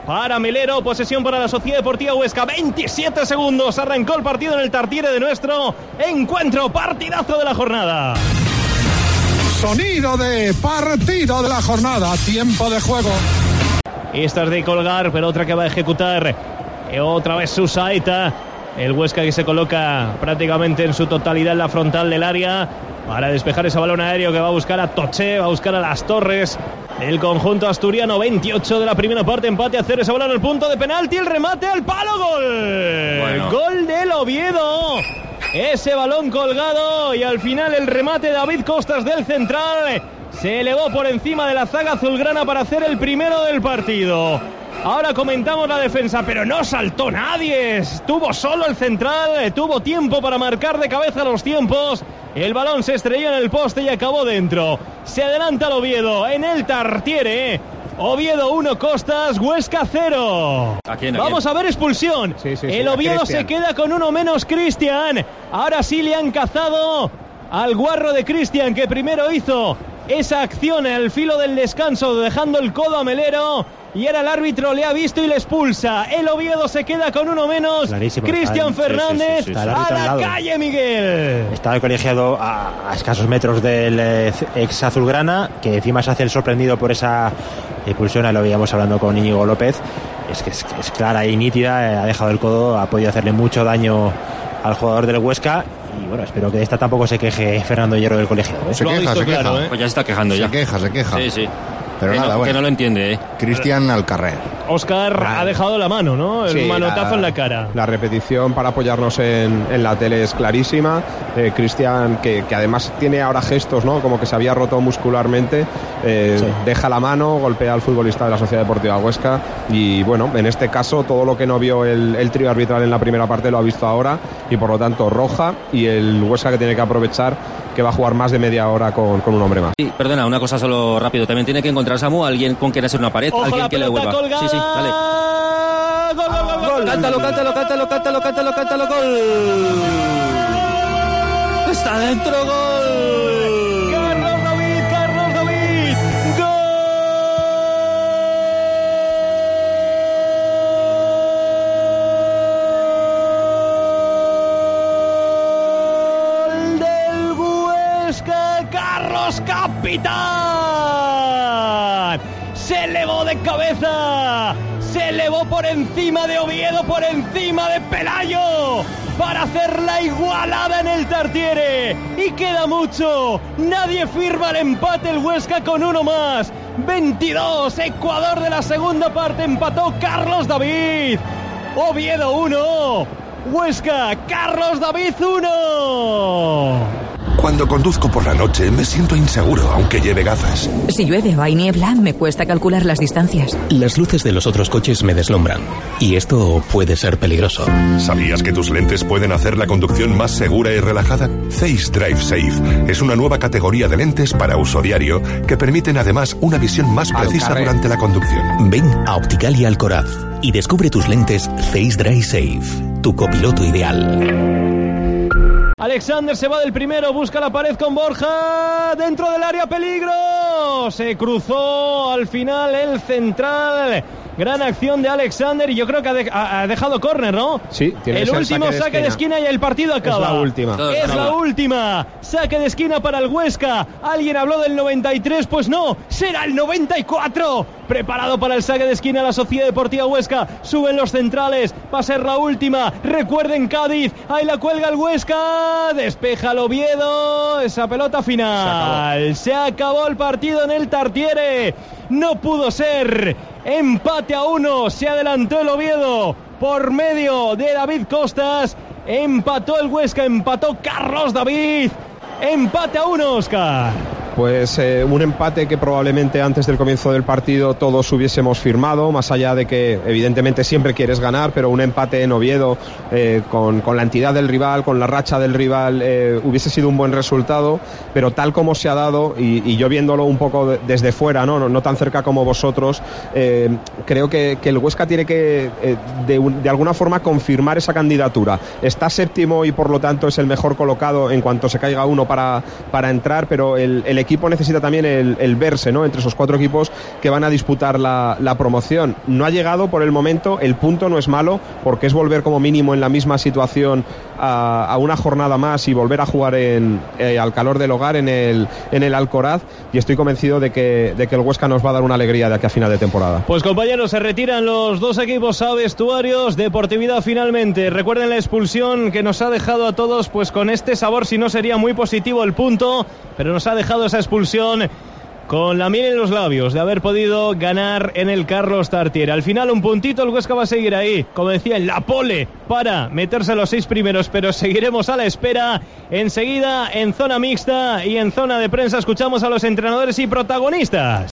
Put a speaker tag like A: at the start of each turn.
A: para Melero, posesión para la Sociedad Deportiva Huesca, 27 segundos, arrancó el partido en el Tartiere de nuestro encuentro, partidazo de la jornada.
B: Sonido de partido de la jornada, tiempo de juego.
A: Esta es de colgar, pero otra que va a ejecutar, otra vez Susaeta, el Huesca que se coloca prácticamente en su totalidad en la frontal del área, para despejar ese balón aéreo que va a buscar a Toché, va a buscar a Las Torres. El conjunto asturiano, 28 de la primera parte, empate a 0, ese balón al punto de penalti, el remate al palo, gol. Bueno. Gol del Oviedo. Ese balón colgado y al final el remate de David Costas del central se elevó por encima de la zaga azulgrana para hacer el primero del partido. Ahora comentamos la defensa, pero no saltó nadie, estuvo solo el central, tuvo tiempo para marcar de cabeza los tiempos. El balón se estrelló en el poste y acabó dentro. Se adelanta el Oviedo en el Tartiere. Oviedo 1, Costas, Huesca 0. ¿A quién? Vamos a ver expulsión. Sí, el Oviedo se queda con uno menos, Cristian. Ahora sí le han cazado al guarro de Cristian, que primero hizo esa acción al filo del descanso, dejando el codo a Melero. Y ahora el árbitro le ha visto y le expulsa. El Oviedo se queda con uno menos. Cristian Fernández, a la calle, Miguel.
C: Está el colegiado a escasos metros del ex azulgrana, que encima se hace el sorprendido por esa expulsión. Ahí lo veíamos hablando con Íñigo López. Es que es clara y nítida, ha dejado el codo, ha podido hacerle mucho daño al jugador del Huesca. Y bueno, espero que de esta tampoco se queje Fernando Hierro del colegiado.
D: Se queja.
E: Pues ya se está quejando ya.
D: Se queja.
E: Sí.
D: Pero que nada,
E: que no lo entiende,
D: Cristian Alcarrer.
A: Óscar ha dejado la mano, ¿no? El manotazo en la cara.
F: La repetición para apoyarnos en la tele es clarísima. Cristian, que además tiene ahora gestos, ¿no? Como que se había roto muscularmente. Deja la mano, golpea al futbolista de la Sociedad Deportiva Huesca. Y bueno, en este caso, todo lo que no vio el trío arbitral en la primera parte lo ha visto ahora. Y por lo tanto, roja. Y el Huesca que tiene que aprovechar, que va a jugar más de media hora con un hombre más.
E: Sí, perdona, una cosa solo rápido. También tiene que encontrar Samu a alguien con quien hacer una pared.
A: Ojo,
E: alguien que le vuelva.
A: Colgada.
E: Sí, dale.
A: Gol.
E: Cántalo, gol. Está dentro, gol.
A: Carlos David. Gol del Huesca, Carlos Capitán. Se elevó de cabeza, se elevó por encima de Oviedo, por encima de Pelayo, para hacer la igualada en el Tartiere. Y queda mucho, nadie firma el empate, el Huesca con uno más. 22, Ecuador de la segunda parte, empató Carlos David. Oviedo 1, Huesca, Carlos David 1.
G: Cuando conduzco por la noche me siento inseguro, aunque lleve gafas.
H: Si llueve o hay niebla, me cuesta calcular las distancias.
I: Las luces de los otros coches me deslumbran. Y esto puede ser peligroso.
G: ¿Sabías que tus lentes pueden hacer la conducción más segura y relajada? Zeiss Drive Safe es una nueva categoría de lentes para uso diario que permiten además una visión más precisa durante la conducción.
I: Ven a Opticalia Alcoraz y descubre tus lentes Zeiss Drive Safe, tu copiloto ideal.
A: Alexander se va del primero, busca la pared con Borja, dentro del área, peligro, se cruzó al final el central. Gran acción de Alexander y yo creo que ha dejado córner, ¿no?
F: Sí, tiene
A: el último saque de esquina y el partido acaba.
F: Es la última.
A: Es la última. Saque de esquina para el Huesca. ¿Alguien habló del 93? Pues no, será el 94. Preparado para el saque de esquina la Sociedad Deportiva Huesca. Suben los centrales. Va a ser la última. Recuerden Cádiz. Ahí la cuelga el Huesca. Despeja el Oviedo. Esa pelota final. Se acabó el partido en el Tartiere. No pudo ser. Empate a 1. Se adelantó el Oviedo por medio de David Costas. Empató el Huesca. Empató Carlos David. Empate a 1, Óscar.
F: Pues un empate que probablemente antes del comienzo del partido todos hubiésemos firmado, más allá de que evidentemente siempre quieres ganar, pero un empate en Oviedo con la entidad del rival, con la racha del rival, hubiese sido un buen resultado, pero tal como se ha dado, y yo viéndolo un poco desde fuera, no tan cerca como vosotros, creo que el Huesca tiene que de alguna forma confirmar esa candidatura. Está séptimo y por lo tanto es el mejor colocado en cuanto se caiga uno para entrar, pero el equipo necesita también el verse, ¿no?, entre esos 4 equipos que van a disputar la promoción. No ha llegado por el momento, el punto no es malo, porque es volver como mínimo en la misma situación a una jornada más y volver a jugar al calor del hogar en el Alcoraz, y estoy convencido de que el Huesca nos va a dar una alegría de aquí a final de temporada.
A: Pues compañeros, se retiran los 2 equipos a vestuarios. Deportividad finalmente. Recuerden la expulsión que nos ha dejado a todos pues con este sabor, si no sería muy positivo el punto, pero nos ha dejado esa expulsión con la miel en los labios de haber podido ganar en el Carlos Tartiere. Al final un puntito, el Huesca va a seguir ahí, como decía, en la pole para meterse a los 6 primeros, pero seguiremos a la espera. Enseguida, en zona mixta y en zona de prensa, escuchamos a los entrenadores y protagonistas.